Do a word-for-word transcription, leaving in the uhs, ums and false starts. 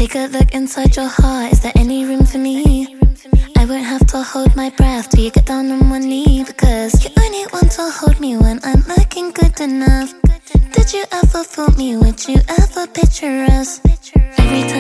Take a look inside your heart, is there any room for me? I won't have to hold my breath till you get down on one knee, because you only want to hold me when I'm looking good enough. Did you ever fool me? Would you ever picture us? Every